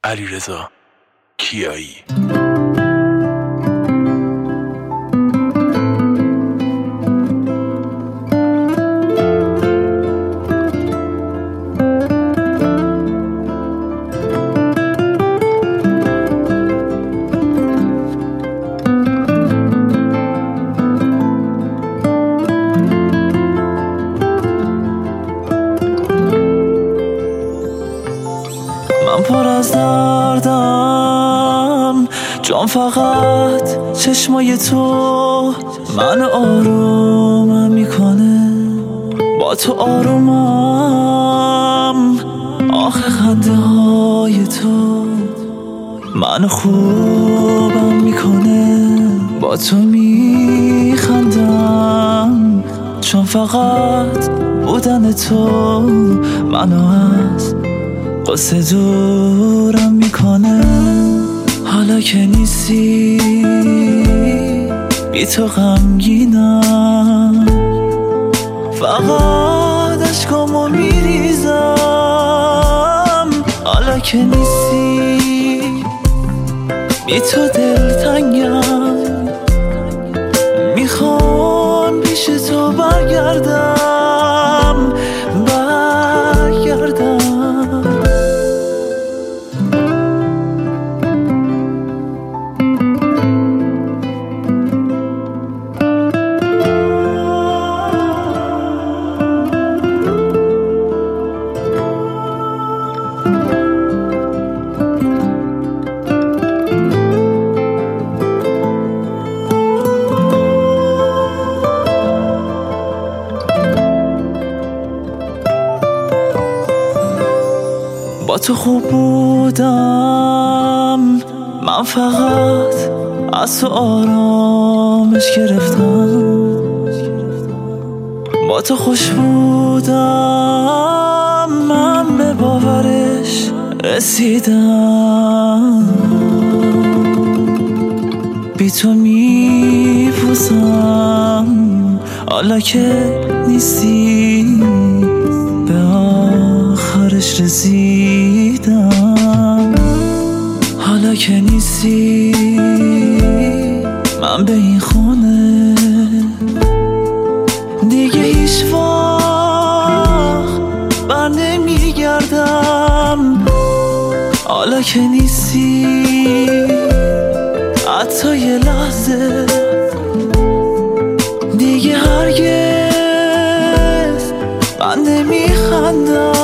علیرضا کیایی. من پر از دردم، جام فقط چشمای تو من آرومم میکنه. با تو آرومم، آخه خنده های تو من خوبم میکنه. با تو میخندم چون فقط بودن تو منو از قصه دورم میکنه. حالا که نیستی بی تو غمگینم، فقط اشکامو میریزم. حالا که نیستی بی تو دلتنگم، میخوام پیش تو برگردم. با تو خوب بودم، من فقط از تو آرامش گرفتم. با تو خوش بودم، من به باورش رسیدم. بی تو میپوسم، حالا که نیستی به آخرش رسیدم. حالا که نیستی من به این خونه دیگه هیچ وقت بر نمیگردم. حالا که نیستی حتی یه لحظه دیگه هرگز من نمیخندم.